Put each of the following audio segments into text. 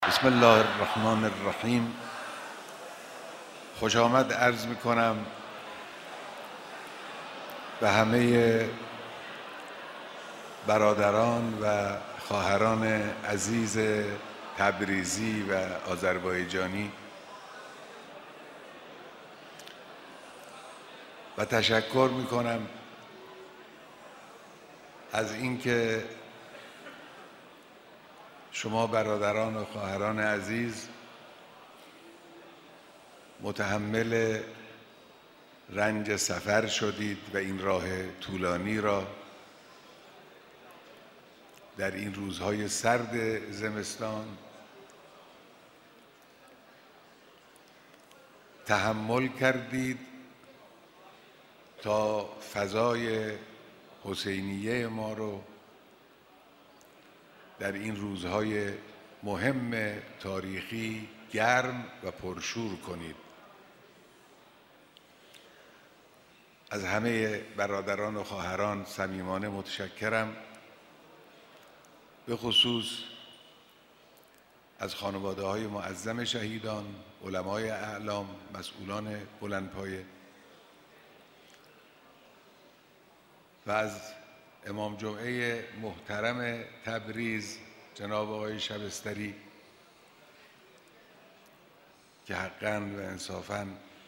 بسم الله الرحمن الرحیم. خوش آمد عرض می کنم به همه برادران و خواهران عزیز تبریزی و آذربایجانی و تشکر می کنم از اینکه شما برادران و خواهران عزیز متحمل رنج سفر شدید و این راه طولانی را در این روزهای سرد زمستان تحمل کردید تا فضای حسینیه ما رو در این روزهای مهم تاریخی گرم و پرشور کنید. از همه برادران و خواهران صمیمانه متشکرم، به خصوص از خانواده‌های معظم شهیدان، علمای اعلام، مسئولان بلندپایه و از امام جمعه محترم تبریز جناب آقای شبستری که حقاً و انصافاً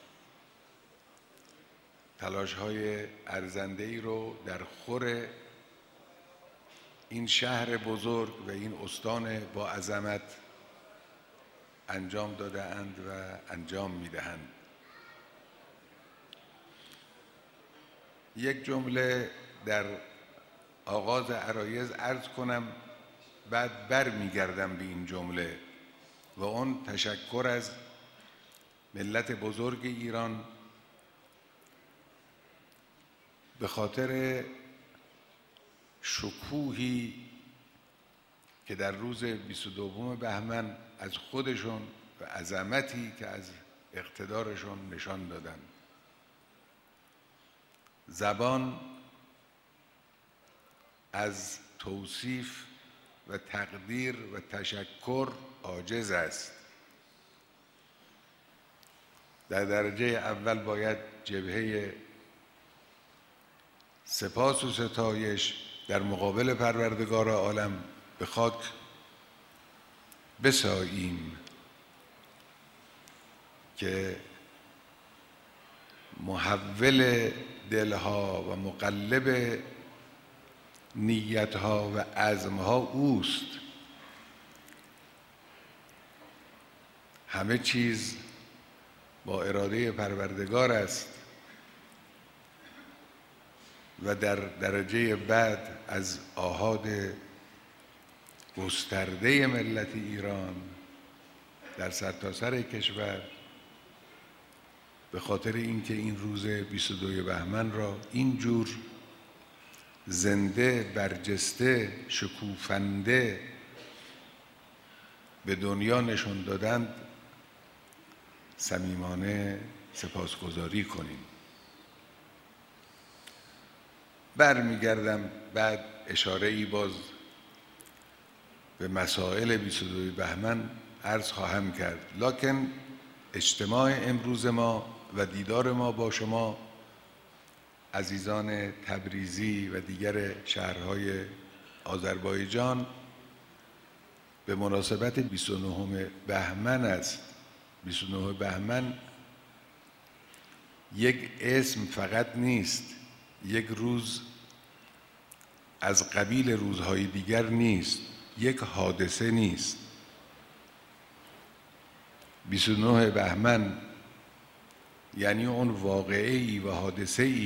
تلاش‌های ارزنده‌ای رو در خور این شهر بزرگ و این استان با عظمت انجام داده‌اند و انجام می‌دهند. یک جمله در آغاز عرایض عرض کنم، بعد برمیگردم به این جمله و اون تشکر از ملت بزرگ ایران به خاطر شکوهی که در روز 22 بهمن از خودشون و عظمتی که از اقتدارشون نشان دادن. زبان از توصیف و تقدیر و تشکر عاجز است. در درجه اول باید جبهه سپاس و ستایش در مقابل پروردگار عالم به خاک بساییم که محول دلها و مقلب نیتها و عزمها اوست. همه چیز با اراده پروردگار است و در درجه بعد از آحاد گسترده ملت ایران در سرتاسر کشور به خاطر اینکه این روز 22 بهمن را اینجور زنده، برجسته، شکوفنده به دنیا نشون دادند صمیمانه سپاسگزاری کنیم. برمیگردم بعد اشاره‌ای باز به مسائل 22 بهمن عرض خواهم کرد، لکن اجتماع امروز ما و دیدار ما با شما عزیزان تبریزی و دیگر شهرهای آذربایجان به مناسبت 29 بهمن است. 29 بهمن یک اسم فقط نیست، یک روز از قبیل روزهای دیگر نیست، یک حادثه نیست. 29 بهمن یعنی اون واقعه‌ای و حادثه‌ای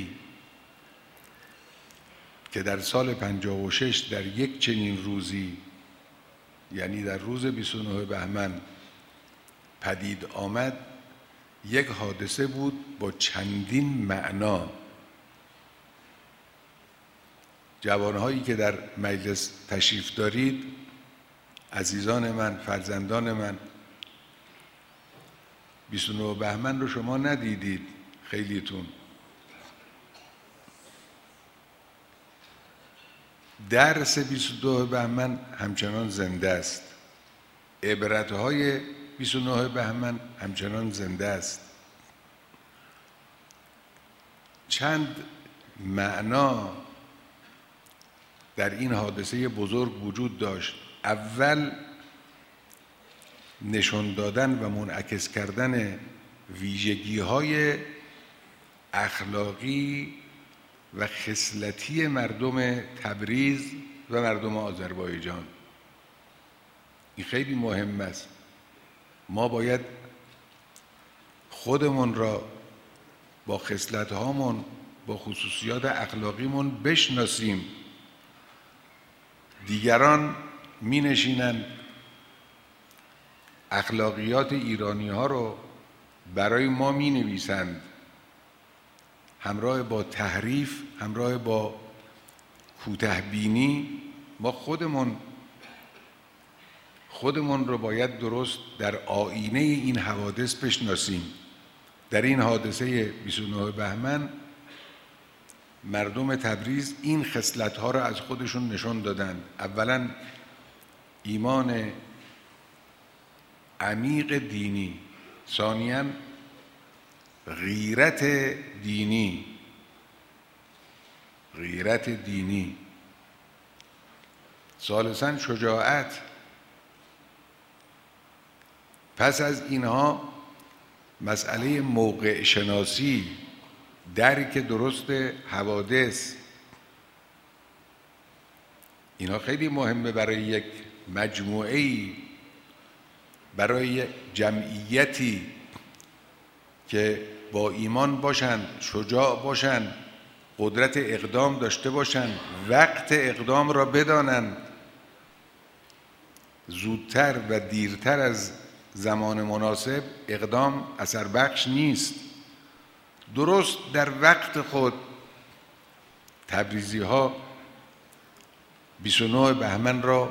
که در سال 56 در یک چنین روزی، یعنی در روز 29 بهمن پدید آمد، یک حادثه بود با چندین معنا. جوانهایی که در مجلس تشریف دارید، عزیزان من، فرزندان من، 29 بهمن رو شما ندیدید خیلیتون. درس 22 بهمن همچنان زنده است. عبرت‌های 29 بهمن همچنان زنده است. چند معنا در این حادثه بزرگ وجود داشت. اول نشان دادن و منعکس کردن ویژگی‌های اخلاقی و خصلتی مردم تبریز و مردم آذربایجان. این خیلی مهم است. ما باید خودمون را با خصلت‌هامون، با خصوصیات اخلاقیمون بشناسیم. دیگران می نشینن اخلاقیات ایرانی ها رو برای ما می نویسند، همراه با تحریف، همراه با کوته‌بینی. ما خودمون رو باید درست در آینه این حوادث بشناسیم. در این حادثه 29 بهمن مردم تبریز این خصلت‌ها را از خودشون نشان دادند. اولاً ایمان عمیق دینی، ثانیاً غیرت دینی، ثالثاً شجاعت. پس از اینها مسئله موقع شناسی، درک درست حوادث، اینا خیلی مهمه برای یک مجموعه‌ای، برای یک جمعیتی که با ایمان باشن، شجاع باشن، قدرت اقدام داشته باشن، وقت اقدام را بدانند. زودتر و دیرتر از زمان مناسب اقدام اثر بخش نیست. درست در وقت خود تبریزی ها 29 بهمن را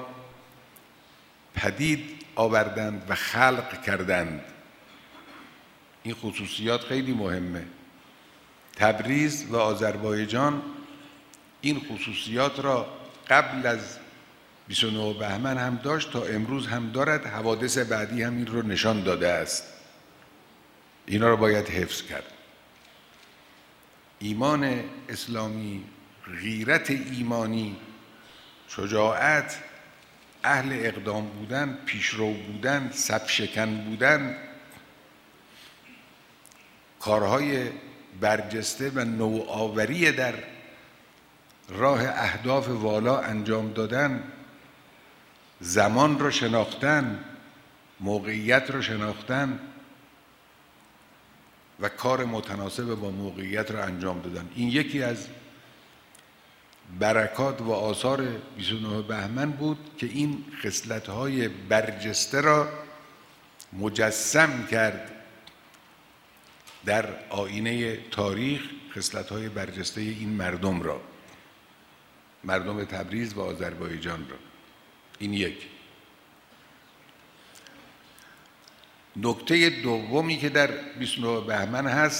پدید آوردند و خلق کردند. این خصوصیات خیلی مهمه. تبریز و آذربایجان این خصوصیات را قبل از 29 بهمن هم داشت، تا امروز هم دارد. حوادث بعدی هم این رو نشان داده است. اینا رو باید حفظ کرد. ایمان اسلامی، غیرت ایمانی، شجاعت، اهل اقدام بودن، پیشرو بودن، صف شکن بودن، کارهای برجسته و نوآوری در راه اهداف والا انجام دادن، زمان رو شناختن، موقعیت رو شناختن و کار متناسب با موقعیت رو انجام دادن. این یکی از برکات و آثار 29 بهمن بود که این خصلت‌های برجسته را مجسم کرد در آینه تاریخ، خصلت‌های برجسته این مردم را، مردم تبریز و آذربایجان را. این یک. نکته دومی که در 29 بهمن هست،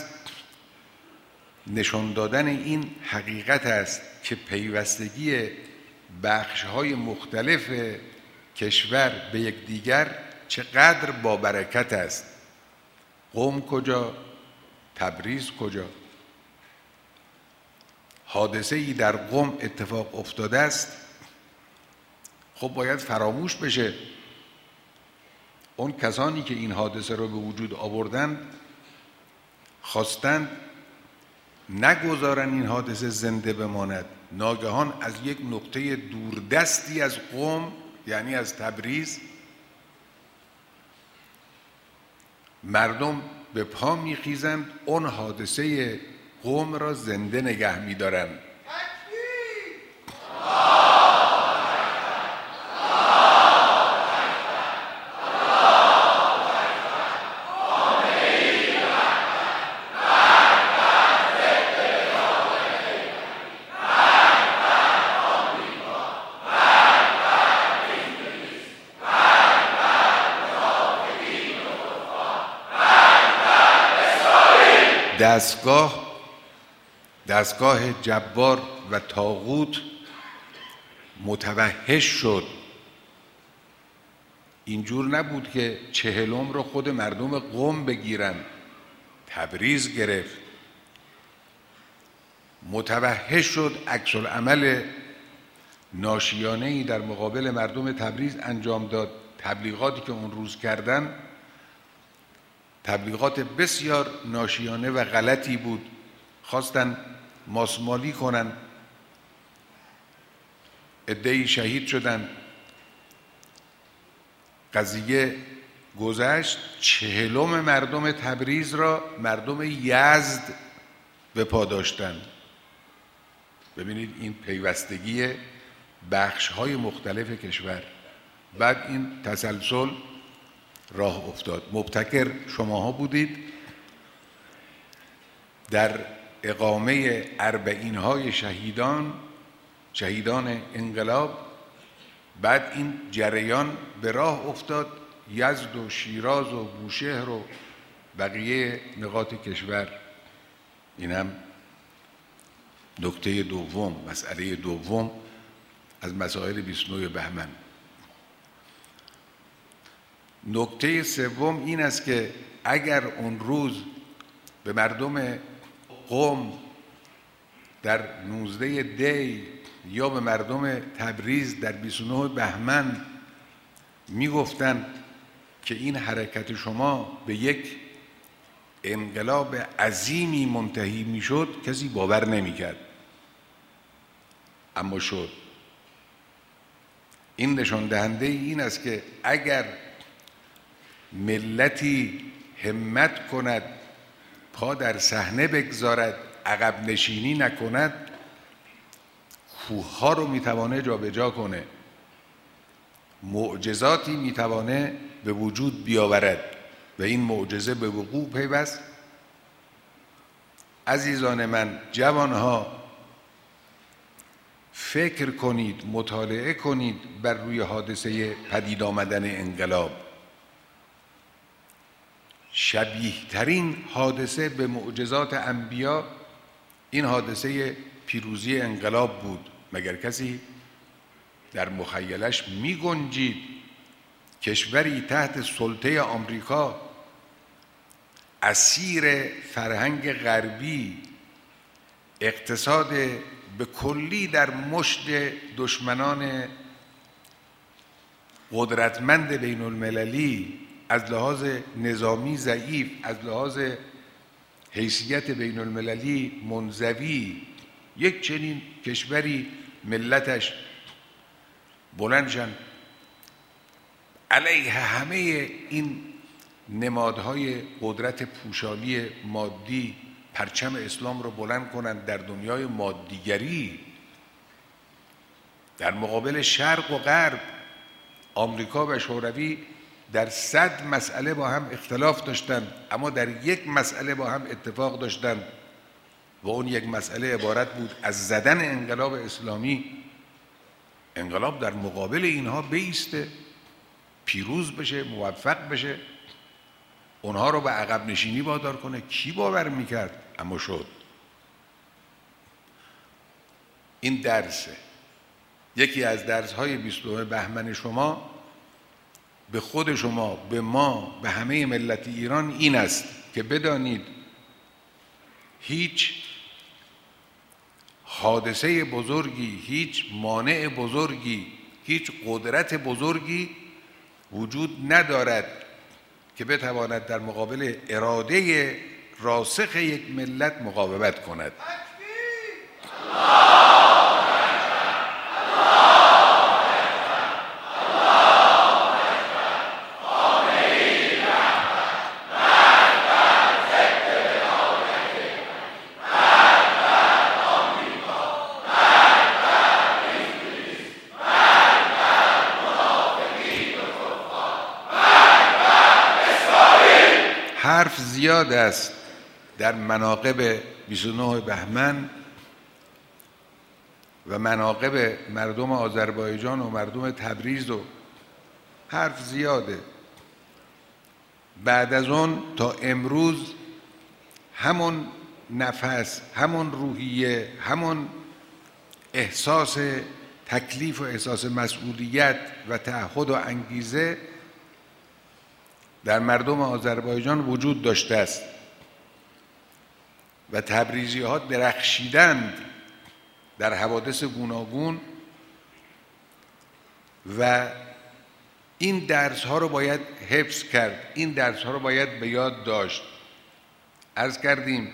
نشان دادن این حقیقت است که پیوستگی بخش‌های مختلف کشور به یکدیگر چقدر با برکت است. قم کجا؟ تبریز کجا؟ حادثه‌ای در قم اتفاق افتاده است، خب باید فراموش بشه. اون کسانی که این حادثه رو به وجود آوردند خواستند نگذارن این حادثه زنده بماند. ناگهان از یک نقطه دوردستی از قم، یعنی از تبریز، مردم به پا میخیزند، اون حادثه قم را زنده نگه میدارند. دستگاه جبار و طاغوت متوحش شد. اینجور نبود که 40 رو خود مردم قم بگیرن، تبریز گرفت. متوحش شد، عکس العمل ناشیانه‌ای در مقابل مردم تبریز انجام داد. تبلیغاتی که اون روز کردن تبلیغات بسیار ناشیانه و غلطی بود. خواستن ماسمالی کنن، عده‌ای شهید شدن. قضیه گذشت. 40 مردم تبریز را مردم یزد به پا داشتن. ببینید این پیوستگی بخش‌های مختلف کشور. بعد این تسلسل راه افتاد. مبتکر شماها بودید در اقامه 40 شهیدان انقلاب. بعد این جریان به راه افتاد، یزد و شیراز و بوشهر و بقیه نقاط کشور. این هم نکته دوم، مسئله دوم از مسائل 29 بهمن. نکته سوم این است که اگر اون روز به مردم قم در 19 دی یا به مردم تبریز در 29 بهمن میگفتن که این حرکت شما به یک انقلاب عظیمی منتهی میشد، کسی باور نمیکرد. اما شد. این نشان دهنده این است که اگر ملتی همت کند، پا در صحنه بگذارد، عقب نشینی نکند، کوه‌ها رو میتوانه جابجا کنه، معجزاتی میتوانه به وجود بیاورد و این معجزه به وقوع پیوست. عزیزان من، جوانها، فکر کنید، مطالعه کنید بر روی حادثه پدید آمدن انقلاب. شبیه ترین حادثه به معجزات انبیا این حادثه پیروزی انقلاب بود. مگر کسی در مخیلش می گنجید کشوری تحت سلطه آمریکا، اسیر فرهنگ غربی، اقتصاد به کلی در مشت دشمنان قدرتمند بین المللی، از لحاظ نظامی ضعیف، از لحاظ حیثیت بین المللی منزوی، یک چنین کشوری ملتش بلندشن علیه همه این نمادهای قدرت پوشالی مادی پرچم اسلام رو بلند کنند در دنیای مادیگری. در مقابل شرق و غرب، آمریکا و شوروی در 100 مسئله با هم اختلاف داشتند، اما در یک مسئله با هم اتفاق داشتند و اون یک مسئله عبارت بود از زدن انقلاب اسلامی. انقلاب در مقابل اینها بایسته، پیروز بشه، موفق بشه، اونها رو به عقب نشینی وادار کنه. کی باور میکرد؟ اما شد. این درسه. یکی از درس‌های 29 بهمن شما به خود شما، به ما، به همه ملت ایران این است که بدانید هیچ حادثه بزرگی، هیچ مانع بزرگی، هیچ قدرت بزرگی وجود ندارد که بتواند در مقابل اراده راسخ یک ملت مقاومت کند. حرف زیاد است در مناقب 29 بهمن و مناقب مردم آذربایجان و مردم تبریز و حرف زیاده. بعد از اون تا امروز همون نفس، همون روحیه، همون احساس تکلیف و احساس مسئولیت و تعهد و انگیزه در مردم آذربایجان وجود داشته است و تبریزی ها درخشیدند در حوادث گوناگون و این درس ها رو باید حفظ کرد، این درس ها رو باید به یاد داشت. عرض کردیم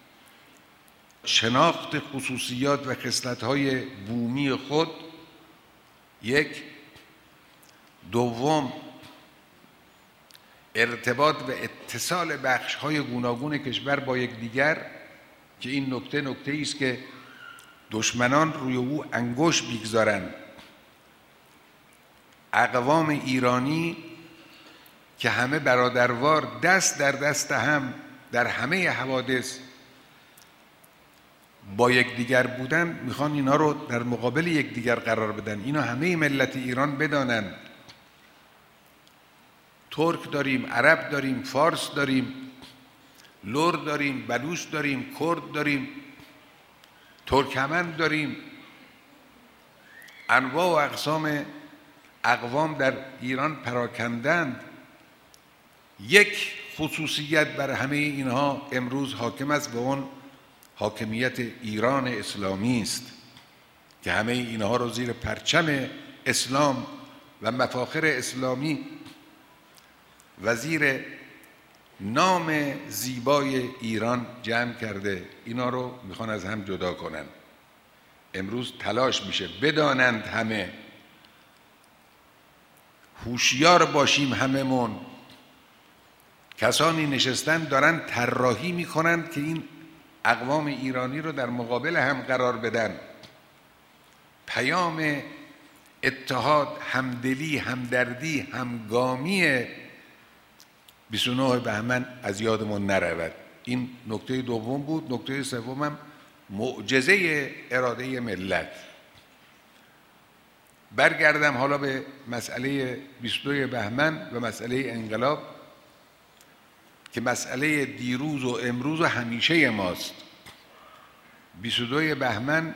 شناخت خصوصیات و خصلت‌های بومی خود، یک. دوم، ارتباط و اتصال بخش‌های گوناگون کشور با یکدیگر که این نکته است که دشمنان روی او انگشت می‌گذارند. اقوام ایرانی که همه برادروار دست در دست هم در همه حوادث با یکدیگر بودن، میخوان اینا رو در مقابل یکدیگر قرار بدن. اینا همه ملت ایران بدانن ترک داریم، عرب داریم، فارس داریم، لر داریم، بلوچ داریم، کرد داریم، ترکمن داریم، انواع و اقسام اقوام در ایران پراکندند. یک خصوصیت بر همه اینها امروز حاکم است و اون حاکمیت ایران اسلامی است که همه اینها رو زیر پرچم اسلام و مفاخر اسلامی و زیر نام زیبای ایران جمع کرده. اینا رو میخوان از هم جدا کنن. امروز تلاش میشه بدانند همه، هوشیار باشیم هممون. کسانی نشستن دارن طراحی میکنند که این اقوام ایرانی رو در مقابل هم قرار بدن. پیام اتحاد، همدلی، همدردی، همگامی 29 بهمن از یادمون نرود. این نکته دوم بود. نکته سومم معجزه اراده ملت. برگردم حالا به مسئله 22 بهمن و مسئله انقلاب که مسئله دیروز و امروز و همیشه ماست. 22 بهمن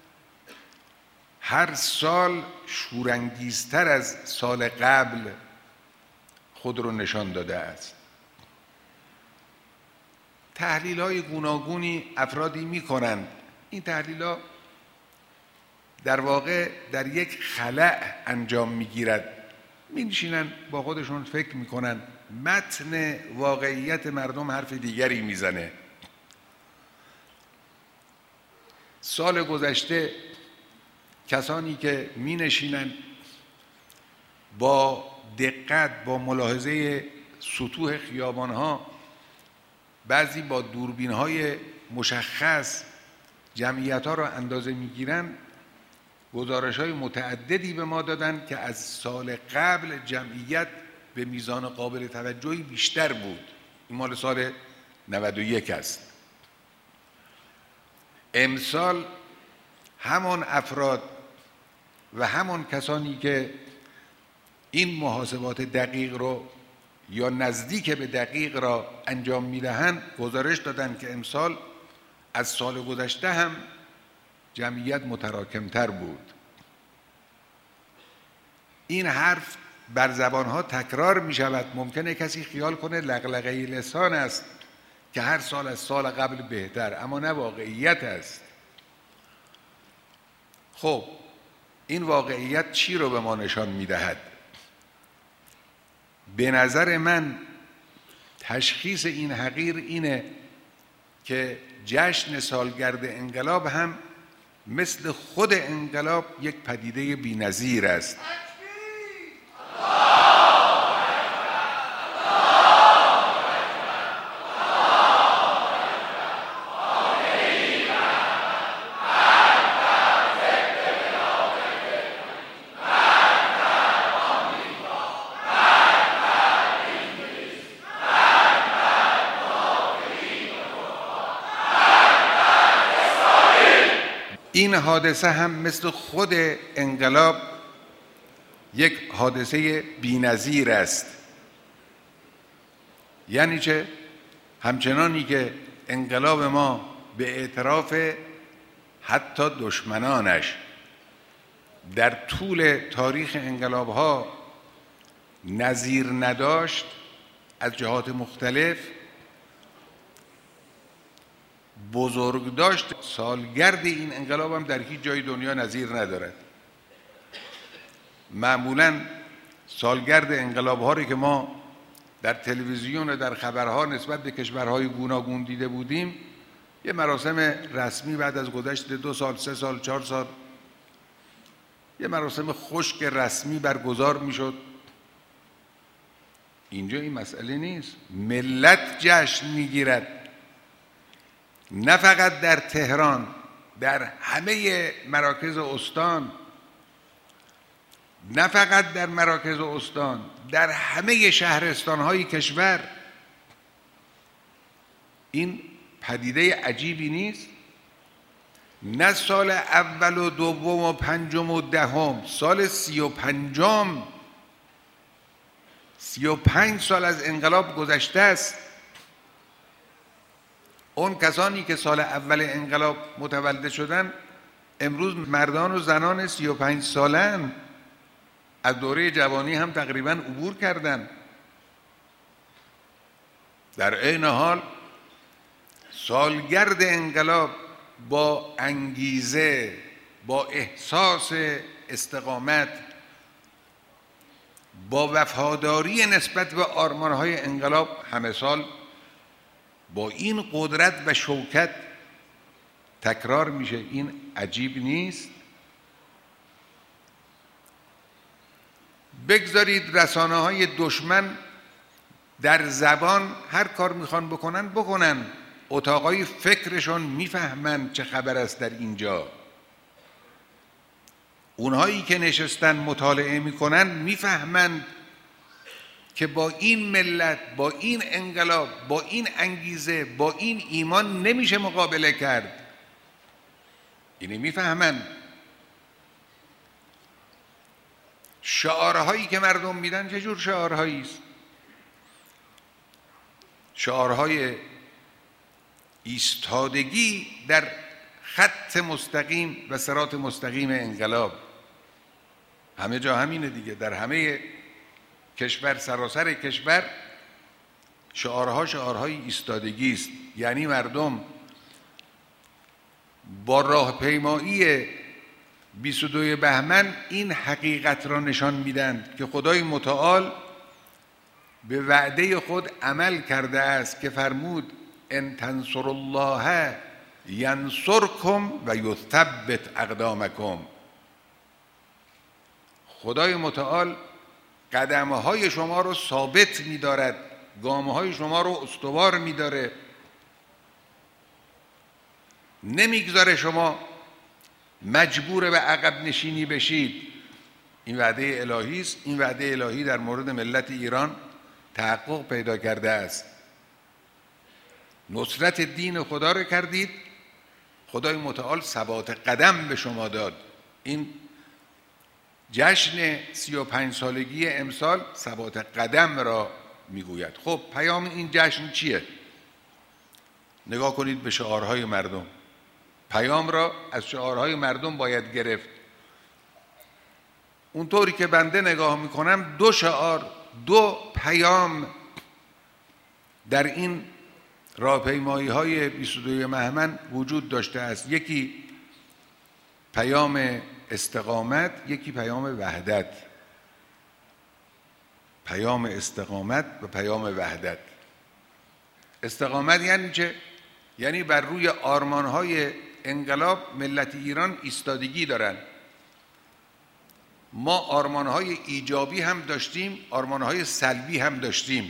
هر سال شورانگیزتر از سال قبل خود رو نشان داده است. تحلیل‌های گوناگونی افرادی می‌کنند. این تحلیل‌ها در واقع در یک خلأ انجام می‌گیرد. می‌نشینن با خودشون فکر می‌کنن، متن واقعیت مردم حرف دیگری میزنه. سال گذشته کسانی که می‌نشینن با دقت، با ملاحظه سطوح خیابان‌ها، بعضی با دوربین‌های مشخص جمعیت‌ها را اندازه می‌گیرن، گزارش‌های متعددی به ما دادن که از سال قبل جمعیت به میزان قابل توجهی بیشتر بود. این مال سال 91 است. امسال همان افراد و همان کسانی که این محاسبات دقیق رو یا نزدیک به دقیق را انجام میدهند گزارش دادند که امسال از سال گذشته هم جمعیت متراکمتر بود. این حرف بر زبانها تکرار می شود. ممکنه کسی خیال کنه لغلغه لسان است که هر سال از سال قبل بهتر، اما نه، واقعیت است. خب این واقعیت چی رو به ما نشان می دهد؟ به نظر من تشخیص این حقیر اینه که جشن سالگرد انقلاب هم مثل خود انقلاب یک پدیده بی‌نظیر است. این حادثه هم مثل خود انقلاب یک حادثه بی‌نظیر است. یعنی چه؟ همچنانی که انقلاب ما به اعتراف حتی دشمنانش در طول تاریخ انقلاب‌ها نظیر نداشت، از جهات مختلف بزرگداشت سالگرد این انقلاب هم در هیچ جای دنیا نظیر ندارد. معمولاً سالگرد انقلاب ها که ما در تلویزیون و در خبرها نسبت به کشورهای گوناگون دیده بودیم، یه مراسم رسمی بعد از گذشت 2 سال، 3 سال، 4 سال، یه مراسم خشک رسمی برگزار میشد. اینجا این مسئله نیست. ملت جشن میگیرد، نه فقط در تهران، در همه مراکز استان، نه فقط در مراکز استان، در همه شهرستان‌های کشور. این پدیده عجیبی نیست. نه سال اول و دوم و پنجم و دهم، سال 35م، 35 سال از انقلاب گذشته است. اون کسانی که سال اول انقلاب متولد شدن امروز مردان و زنان 35 سالن، از دوره جوانی هم تقریباً عبور کردن. در عین حال سالگرد انقلاب با انگیزه، با احساس استقامت، با وفاداری نسبت به آرمان‌های انقلاب همه سال با این قدرت و شوکت تکرار میشه. این عجیب نیست. بگذارید رسانه‌های دشمن در زبان هر کار میخوان بکنن. اتاقای فکرشون میفهمن چه خبر است در اینجا. اونهایی که نشستن مطالعه میکنن میفهمند که با این ملت، با این انقلاب، با این انگیزه، با این ایمان نمیشه مقابله کرد. اینو میفهمن. شعارهایی که مردم میدن چه جور شعارهایی است؟ شعارهای ایستادگی در خط مستقیم و صراط مستقیم انقلاب. همه جا همینه دیگه. در همه کشور، سراسر کشور شعارهای ایستادگی است. یعنی مردم با راهپیمایی 22 بهمن این حقیقت را نشان میدن که خدای متعال به وعده خود عمل کرده است که فرمود ان تنصروا الله ینصرکم و یثبت اقدامکم. خدای متعال قدمهای شما رو ثابت می‌دارد، گامهای شما رو استوار می‌داره، نمیگذاره شما مجبور به عقب نشینی بشید. این وعده الهی است. این وعده الهی در مورد ملت ایران تحقق پیدا کرده است. نصرت دین خدا رو کردید، خدای متعال ثبات قدم به شما داد. این جشن 35 سالگی امسال ثبات قدم را میگوید. خب پیام این جشن چیه؟ نگاه کنید به شعارهای مردم. پیام را از شعارهای مردم باید گرفت. اونطوری که بنده نگاه میکنم 2 شعار، 2 پیام در این راهپیمایی های 22 بهمن وجود داشته است. یکی پیام استقامت، یکی پیام وحدت. پیام استقامت و پیام وحدت. استقامت یعنی چه؟ یعنی بر روی آرمان‌های انقلاب ملت ایران ایستادگی دارن. ما آرمان‌های ایجابی هم داشتیم، آرمان‌های سلبی هم داشتیم.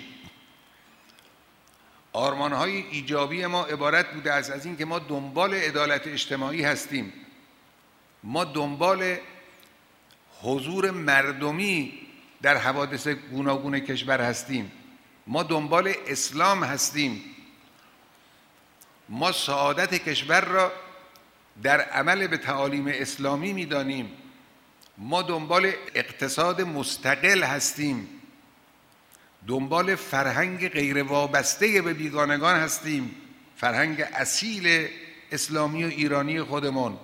آرمان‌های ایجابی ما عبارت بوده از این که ما دنبال عدالت اجتماعی هستیم. ما دنبال حضور مردمی در حوادث گوناگون کشور هستیم. ما دنبال اسلام هستیم. ما سعادت کشور را در عمل به تعالیم اسلامی می‌دانیم. ما دنبال اقتصاد مستقل هستیم. دنبال فرهنگ غیر وابسته به بیگانگان هستیم. فرهنگ اصیل اسلامی و ایرانی خودمون.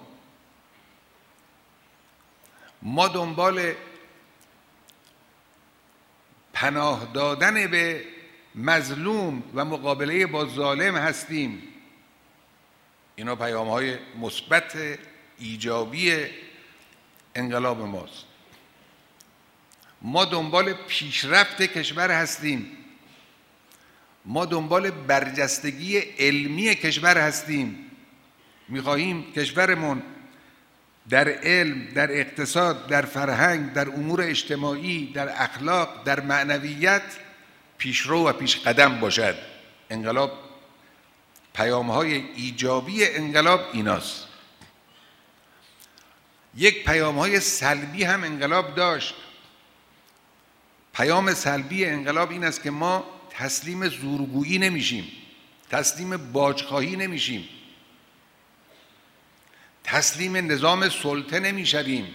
ما دنبال پناه دادن به مظلوم و مقابله با ظالم هستیم. اینا پیام‌های مثبت ایجابی انقلاب ماست. ما دنبال پیشرفت کشور هستیم. ما دنبال برجستگی علمی کشور هستیم. می‌خواهیم کشورمون در علم، در اقتصاد، در فرهنگ، در امور اجتماعی، در اخلاق، در معنویت پیشرو و پیش قدم باشد. انقلاب، پیام‌های ایجابی انقلاب ایناست. یک پیام‌های سلبی هم انقلاب داشت. پیام سلبی انقلاب این است که ما تسلیم زورگویی نمیشیم، تسلیم باجخواهی نمیشیم، تسلیم نظام سلطه نمیشویم.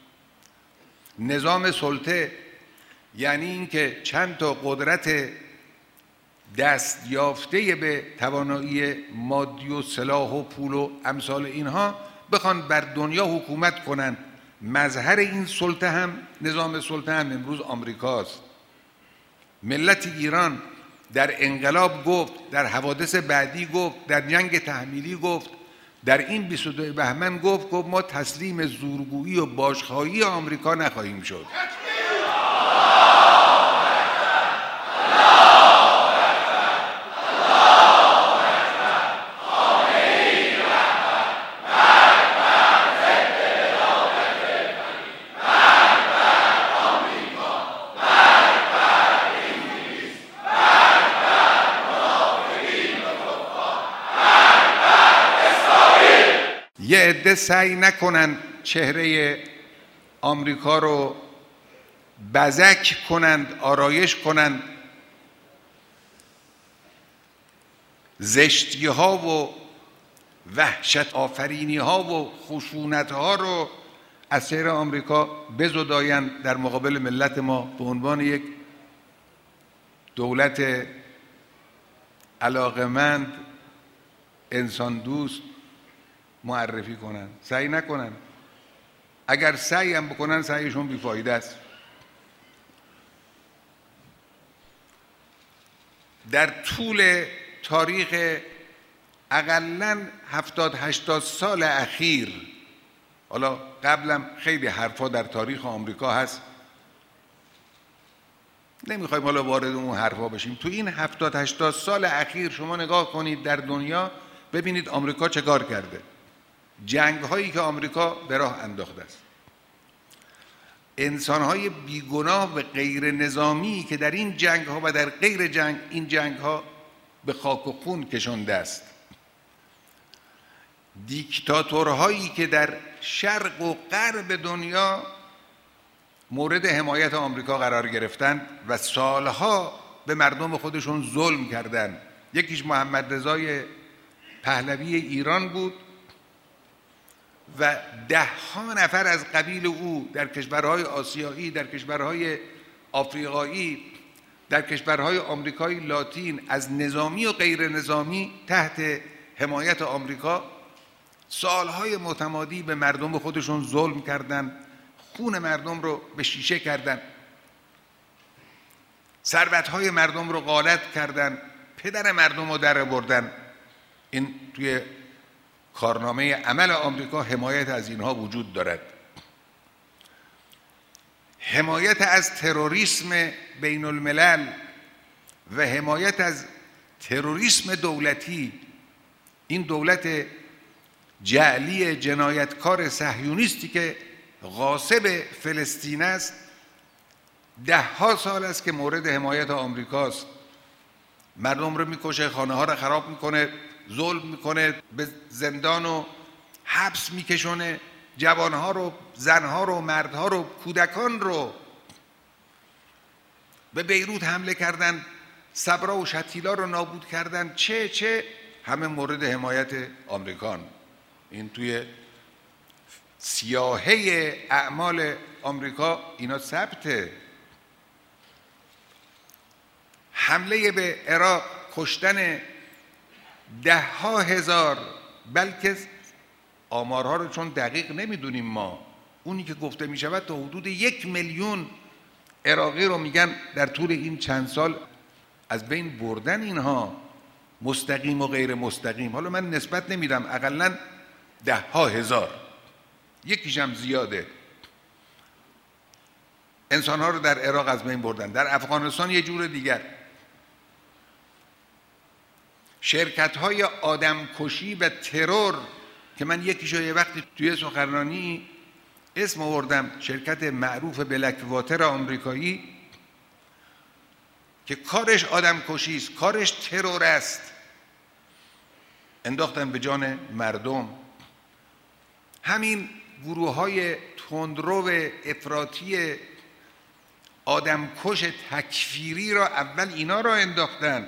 نظام سلطه یعنی اینکه چند تا قدرت دست یافته به توانایی مادی و سلاح و پول و امثال اینها بخوان بر دنیا حکومت کنن. مظهر این سلطه هم، نظام سلطه هم امروز آمریکاست. ملت ایران در انقلاب گفت، در حوادث بعدی گفت، در جنگ تحمیلی گفت، در این 22 بهمن گفت ما تسلیم زورگویی و باجخواهی آمریکا نخواهیم شد. یه عده سعی نکنن چهره آمریکا رو بزک کنند، آرایش کنند، زشتی ها و وحشت آفرینی ها و خشونت ها رو از چهره آمریکا بزدایند در مقابل ملت ما به عنوان یک دولت علاقمند، انسان دوست معرفی کنن. سعی نکنن. اگر سعی هم بکنن سعیشون بیفایده است. در طول تاریخ اقلاً 70-80 سال اخیر، حالا قبلم خیلی حرفا در تاریخ آمریکا هست، نمیخوایم حالا وارد اون حرفا بشیم. تو این 70-80 سال اخیر شما نگاه کنید در دنیا، ببینید آمریکا چه کار کرده. جنگ هایی که آمریکا به راه انداخته است، انسان های بیگناه و غیر نظامی که در این جنگ ها و در غیر جنگ این جنگ ها به خاک و خون کشانده است، دیکتاتورهایی که در شرق و غرب دنیا مورد حمایت آمریکا قرار گرفتند و سالها به مردم خودشون ظلم کردند. یکیش محمد رضای پهلوی ایران بود و 10 نفر از قبیل او در کشورهای آسیایی، در کشورهای آفریقایی، در کشورهای آمریکای لاتین از نظامی و غیر نظامی تحت حمایت آمریکا سالهای متمادی به مردم خودشون ظلم کردند، خون مردم رو به شیشه کردند، ثروتهای مردم رو غارت کردند، پدر مردم رو در بردن. این توی کارنامه عمل آمریکا حمایت از اینها وجود دارد. حمایت از تروریسم بین الملل و حمایت از تروریسم دولتی، این دولت جعلی جنایتکار صهیونیستی که غاصب فلسطین است، 10 سال است که مورد حمایت آمریکاست. مردم رو میکشه، خانه ها رو خراب میکنه، ظلم میکنه، به زندان و حبس میکشونه، جوانها رو، زنها رو، مردها رو، کودکان رو. به بیروت حمله کردن، صبرا و شتیلا رو نابود کردن، چه همه مورد حمایت آمریکان. این توی سیاهه اعمال آمریکا اینا ثبته. حمله به عراق، کشتن 10,000، بلکه آمارها رو چون دقیق نمیدونیم ما، اونی که گفته می شود تا حدود 1 میلیون عراقی رو میگن در طول این چند سال از بین بردن اینها، مستقیم و غیر مستقیم، حالا من نسبت نمیدم، اقلاً 10,000، یکیش هم زیاده، انسان‌ها رو در عراق از بین بردن. در افغانستان یه جور دیگر، شرکت‌های آدمکشی و ترور که من یکیشو یه وقتی توی سخنرانی اسم آوردم، شرکت معروف بلک واتر آمریکایی که کارش آدمکشی است، کارش ترور است، انداختن به جان مردم. همین گروه‌های تندرو افراطی آدمکش تکفیری را اول اینا را انداختن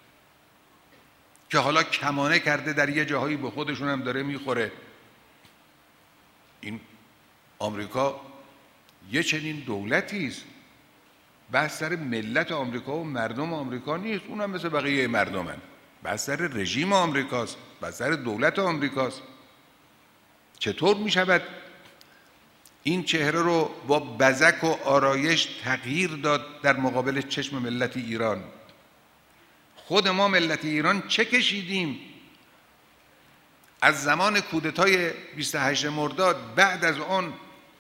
که حالا کمانه کرده در یه جاهایی به خودشون هم داره میخوره. این آمریکا یه چنین دولتی است، بحث سر ملت آمریکا و مردم آمریکا نیست، اونم مثل بقیه مردمن، بحث سر رژیم آمریکاست، بحث سر دولت آمریکاست. چطور میشود این چهره رو با بزک و آرایش تغییر داد در مقابل چشم ملت ایران؟ خود ما ملت ایران چه کشیدیم از زمان کودتای 28 مرداد، بعد از آن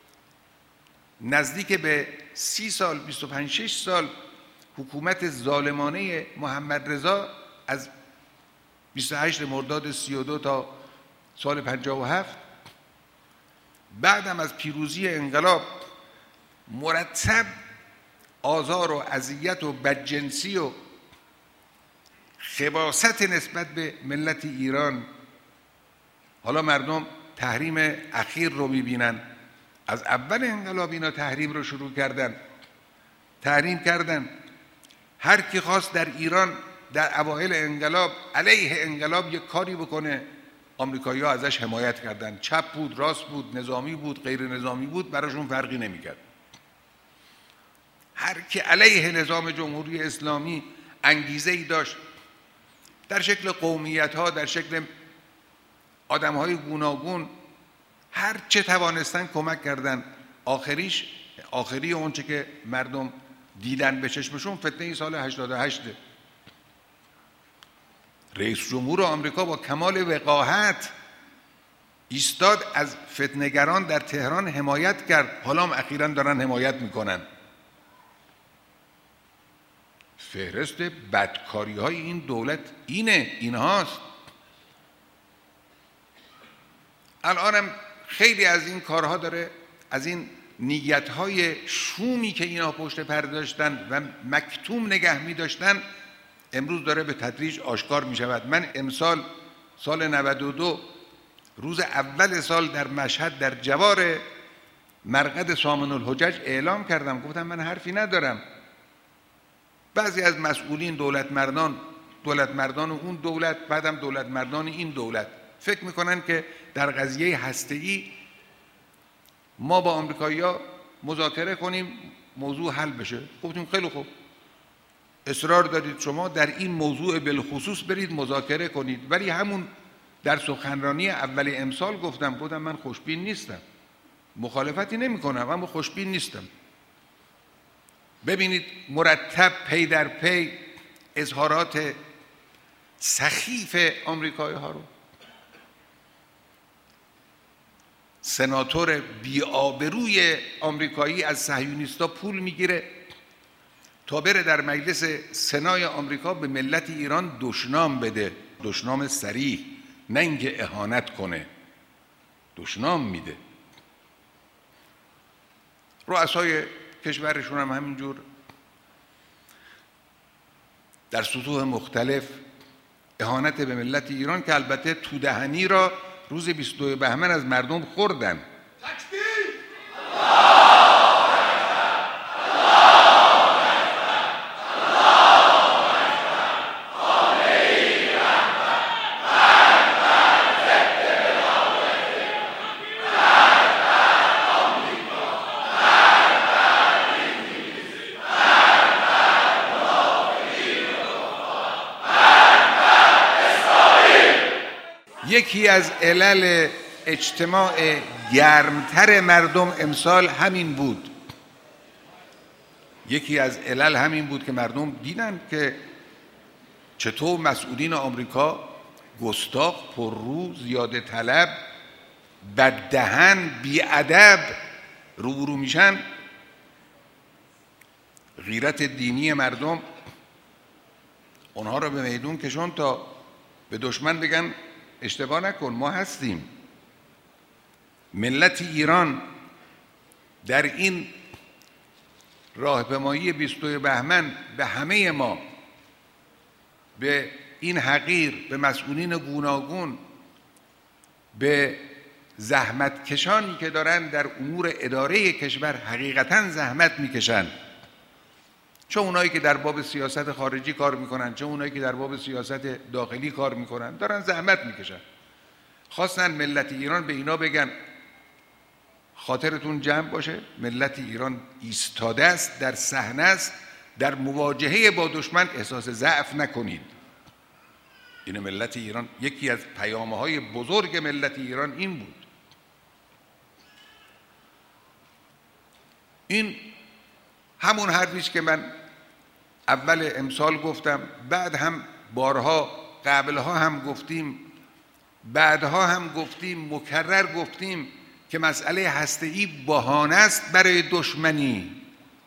نزدیک به 30 سال 25-6 سال حکومت ظالمانه محمد رضا، از 28 مرداد 32 تا سال 57، بعدم از پیروزی انقلاب مرتب آزار و اذیت و بدجنسی و خباثت نسبت به ملت ایران. حالا مردم تحریم اخیر رو میبینن، از اول انقلاب اینا تحریم رو شروع کردن، تحریم کردن. هر کی خواست در ایران در اوایل انقلاب علیه انقلاب یک کاری بکنه، آمریکایی‌ها ازش حمایت کردن، چپ بود، راست بود، نظامی بود، غیر نظامی بود، براشون فرقی نمیکرد. هر کی علیه نظام جمهوری اسلامی انگیزه‌ای داشت، در شکل قومیت‌ها، در شکل آدم‌های گوناگون، هر چه توانستن کمک کردن. آخری اونچه که مردم دیدن به چشمشون فتنه سال 88. رئیس جمهور آمریکا با کمال وقاحت ایستاد، از فتنه‌گران در تهران حمایت کرد، حالا هم اخیراً دارن حمایت میکنن. فهرست بدکاری‌های این دولت اینهاست. الانم خیلی از این کارها داره، از این نیت‌های شومی که اینا پشت پرده داشتن و مکتوم نگه می‌داشتن، امروز داره به تدریج آشکار می‌شود. من امسال سال 92 روز اول سال در مشهد در جوار مرقد سامن الحجج اعلام کردم، گفتم من حرفی ندارم. بعضی از مسئولین، دولتمردان اون دولت، بعدم دولتمردان این دولت، فکر میکنن که در قضیه هسته‌ای ما با آمریکایی‌ها مذاکره کنیم موضوع حل بشه. گفتیم خیلی خوب، اصرار دارید شما در این موضوع بالخصوص برید مذاکره کنید. ولی همون در سخنرانی اول امسال گفتم من خوشبین نیستم، مخالفتی نمی کنم اما خوشبین نیستم. ببینید مرتب پی در پی اظهارات سخیف آمریکایی ها رو. سناتور بی‌آبروی آمریکایی از صهیونیستا پول میگیره تا بره در مجلس سنای آمریکا به ملت ایران دشنام بده، دشنام صریح، نه اینکه اهانت کنه، دشنام میده. رؤسای کشورشون هم همینجور در سطوح مختلف اهانت به ملت ایران، که البته تودهنی را روز 22 بهمن از مردم خوردن. یکی از علل اجتماع گرمتر مردم امسال همین بود. یکی از علل همین بود که مردم دیدن که چطور مسئولین آمریکا گستاخ، پررو، زیاده طلب، بددهن، بیادب روبرو میشن، غیرت دینی مردم اونها رو به میدون کشون تا به دشمن بگن اشتباه نکن، ما هستیم. ملت ایران در این راهپیمایی 22 بهمن به همه ما، به این حقیر، به مسئولین گوناگون، به زحمت کشانی که دارن در امور اداره کشور حقیقتاً زحمت میکشن، چه اونایی که در باب سیاست خارجی کار میکنن، چه اونایی که در باب سیاست داخلی کار میکنن، دارن زحمت میکشن. خواستن ملت ایران به اینا بگن خاطرتون جمع باشه، ملت ایران ایستاده است، در صحنه است، در مواجهه با دشمن احساس ضعف نکنید. این ملت ایران، یکی از پیام‌های بزرگ ملت ایران این بود. این همون حرفیش که من اول امسال گفتم، بعد هم بارها قبلها هم گفتیم، بعدها هم گفتیم، مکرر گفتیم که مسئله هسته‌ای بهانه است برای دشمنی.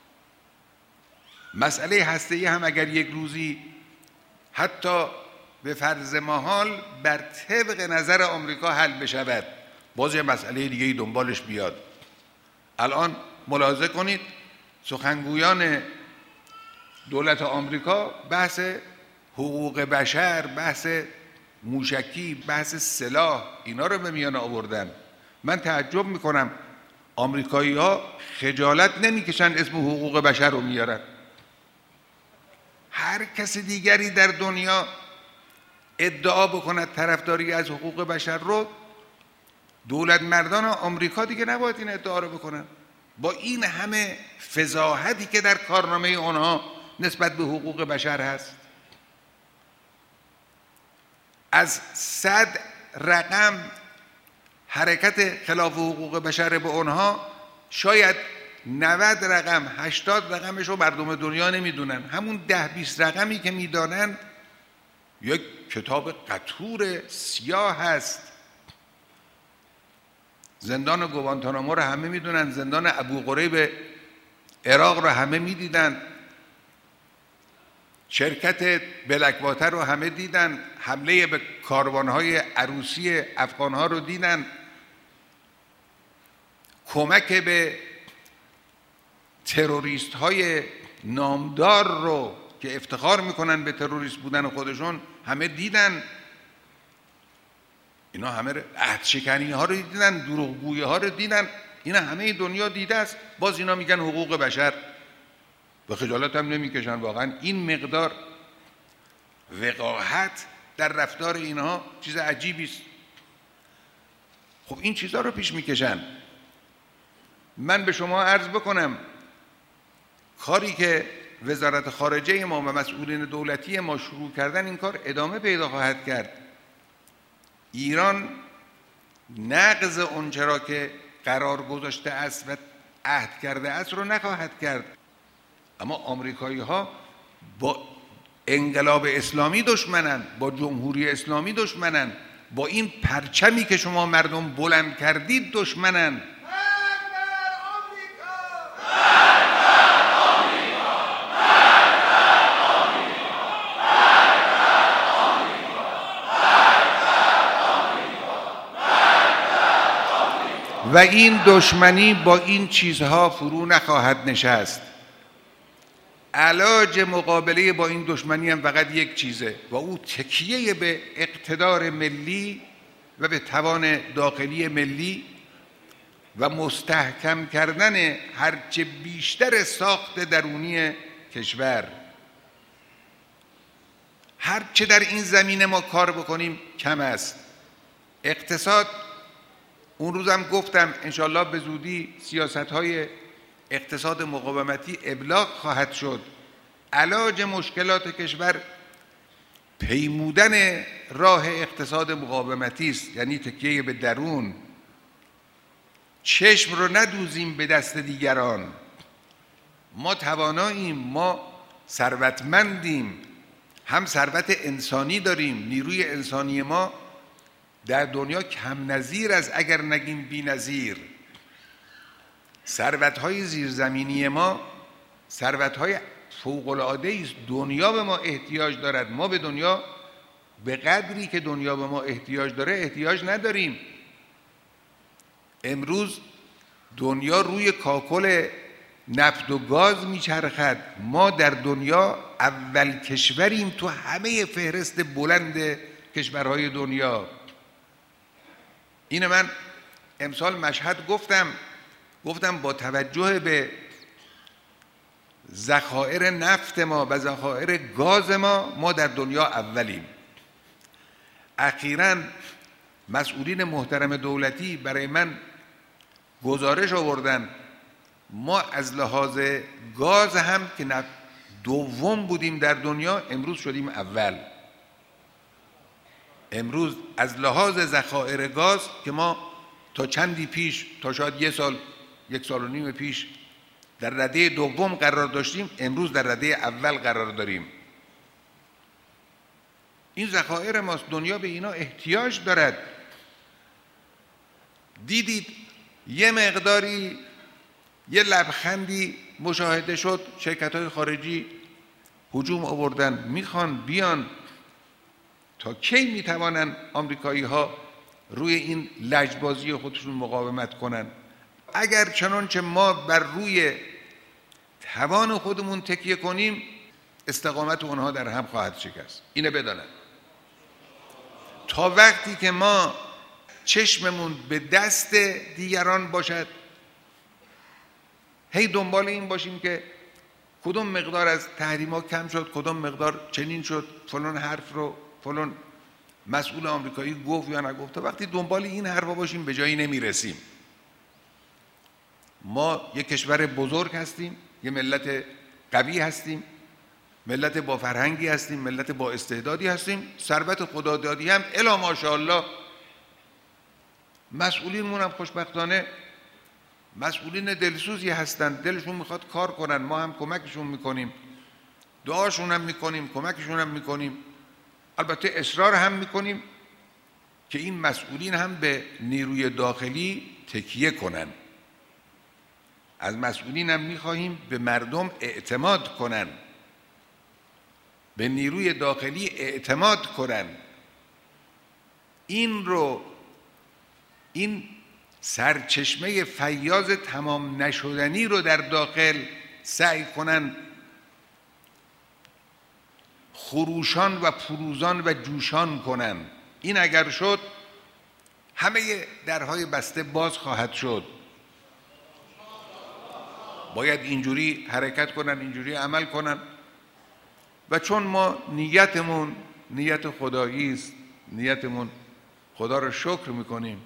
مسئله هسته‌ای هم اگر یک روزی حتی به فرض محال بر طبق نظر آمریکا حل بشود، باز یه مسئله دیگه دنبالش بیاد. الان ملاحظه کنید سخنگویان دولت آمریکا بحث حقوق بشر، بحث موشکی، بحث سلاح، اینا رو به میان آوردن. من تعجب میکنم آمریکایی ها خجالت نمیکشن اسم حقوق بشر رو میارن. هر کس دیگری در دنیا ادعا بکند طرفداری از حقوق بشر رو، دولت مردان آمریکا دیگه نباید این ادعا رو بکنن. با این همه فضاحتی که در کارنامه اونها نسبت به حقوق بشر هست، از 100 رقم حرکت خلاف حقوق بشر به اونها، شاید 90 رقم 80 رقمش رو مردم دنیا نمیدونن. همون 10-20 رقمی که میدانن یک کتاب قطور سیاه هست. زندان گوانتانامو رو همه میدونن، زندان ابو غریب عراق رو همه میدیدن، شرکت بلک‌واتر رو همه دیدن، حمله به کاروانهای عروسی افغانها رو دیدن، کمک به تروریست های نامدار رو که افتخار میکنن به تروریست بودن خودشون همه دیدن. اینا همه عهدشکنی ها رو دیدن، دروغگویی ها رو دیدن، اینا همه دنیا دیده است. باز اینا میگن حقوق بشر و خجالت هم نمیکشن. واقعا این مقدار وقاحت در رفتار اینها چیز عجیبی است. خب این چیزها رو پیش میکشن. من به شما عرض بکنم کاری که وزارت خارجه ما و مسئولین دولتی ما شروع کردن، این کار ادامه پیدا خواهد کرد. ایران نقض اونچه را که قرار گذاشته است و عهد کرده است رو نخواهد کرد. اما آمریکایی ها با انقلاب اسلامی دشمنن، با جمهوری اسلامی دشمنن، با این پرچمی که شما مردم بلند کردید دشمنن. و این دشمنی با این چیزها فرو نخواهد نشست. علاج مقابله با این دشمنی هم فقط یک چیزه و او تکیه به اقتدار ملی و به توان داخلی ملی و مستحکم کردن هرچه بیشتر ساخت درونی کشور. هرچه در این زمینه ما کار بکنیم کم است. اقتصاد، اون روزم گفتم انشالله به زودی سیاست‌های اقتصاد مقاومتی ابلاغ خواهد شد. علاج مشکلات کشور پیمودن راه اقتصاد مقاومتی است، یعنی تکیه به درون. چشم رو ندوزیم به دست دیگران. ما تواناییم، ما ثروتمندیم، هم ثروت انسانی داریم. نیروی انسانی ما در دنیا کم نظیر است، اگر نگیم بی نظیر. ثروت‌های زیرزمینی ما ثروت‌های فوق‌العاده است. دنیا به ما احتیاج دارد. ما به دنیا به قدری که دنیا به ما احتیاج داره احتیاج نداریم. امروز دنیا روی کاکل نفت و گاز میچرخد. ما در دنیا اول کشوریم تو همه فهرست بلند کشورهای دنیا. این من امسال مشهد گفتم با توجه به ذخایر نفت ما و ذخایر گاز ما در دنیا اولیم. اخیراً مسئولین محترم دولتی برای من گزارش آوردن ما از لحاظ گاز هم که دوم بودیم در دنیا، امروز شدیم اول. امروز از لحاظ ذخایر گاز که ما تا چندی پیش، تا شاید یک سال و نیم پیش در رده دوم قرار داشتیم، امروز در رده اول قرار داریم. این ذخایر ماست. دنیا به اینا احتیاج دارد. دیدید یه مقداری یه لبخندی مشاهده شد، شرکت‌های خارجی هجوم آوردن، میخوان بیان. تا کی میتوانن آمریکایی‌ها روی این لجبازی خودشون مقاومت کنن؟ اگر چنانچه ما بر روی توان خودمون تکیه کنیم، استقامت اونها در هم خواهد شکست. اینه بدانن. تا وقتی که ما چشممون به دست دیگران باشد، هی دنبال این باشیم که کدوم مقدار از تحریما کم شد، کدوم مقدار چنین شد، فلان حرف رو فلان مسئول آمریکایی گفت یا نگفت، تا وقتی دنبال این حرفا باشیم به جایی نمیرسیم. ما یک کشور بزرگ هستیم، یه ملت قوی هستیم، ملت با فرهنگی هستیم، ملت با استعدادی هستیم، ثروت خدادادی هم الا ماشاءالله. مسئولینمون هم خوشبختانه مسئولین دلسوزی هستن، دلشون میخواد کار کنن، ما هم کمکشون میکنیم، دعاشون هم میکنیم، کمکشون هم میکنیم، البته اصرار هم میکنیم که این مسئولین هم به نیروی داخلی تکیه کنن. از مسئولین هم میخواهیم به مردم اعتماد کنن، به نیروی داخلی اعتماد کنن. این سرچشمه فیاض تمام نشدنی رو در داخل سعی کنن خروشان و پروزان و جوشان کنن. این اگر شد همه درهای بسته باز خواهد شد. باید اینجوری حرکت کنن، اینجوری عمل کنن. و چون ما نیتمون نیت خدایی است، نیتمون خدا رو شکر میکنیم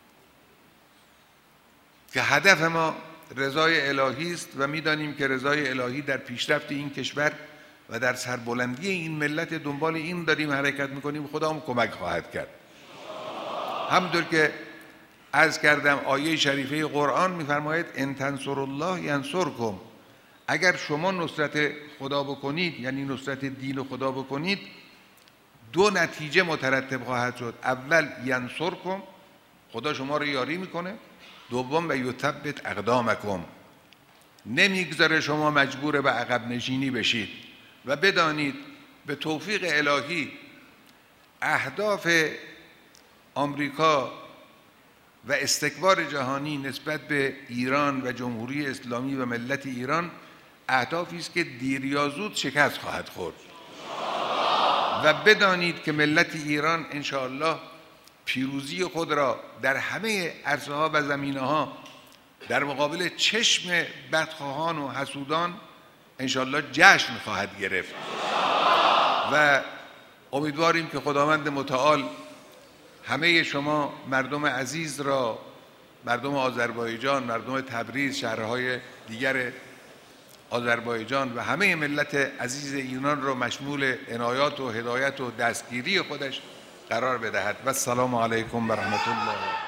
که هدف ما رضای الهی است و میدانیم که رضای الهی در پیشرفت این کشور و در سربلندی این ملت دنبال این داریم حرکت میکنیم. خدا هم کمک خواهد کرد. همونطور که عرض کردم آیه شریفه قرآن میفرماید ان تنصروا الله ینصرکم. اگر شما نصرت خدا بکنید، یعنی نصرت دین خدا بکنید، دو نتیجه مترتب خواهد شد. اول ینصرکم، خدا شما رو یاری میکنه. دوم و یثبت اقدامکم، نمیگذاره شما مجبور به عقب نشینی بشید. و بدانید به توفیق الهی اهداف آمریکا و استکبار جهانی نسبت به ایران و جمهوری اسلامی و ملت ایران اهدافی است که دیر یا زود شکست خواهد خورد. و بدانید که ملت ایران انشاءالله پیروزی خود را در همه عرصه‌ها و زمینه‌ها در مقابل چشم بدخواهان و حسودان انشاءالله جشن خواهد گرفت. و امیدواریم که خداوند متعال همه شما مردم عزیز را، مردم آذربایجان، مردم تبریز، شهرهای دیگر آذربایجان و همه ملت عزیز ایران را مشمول عنایات و هدایت و دستگیری خودش قرار بدهد. و السلام علیکم و رحمت الله.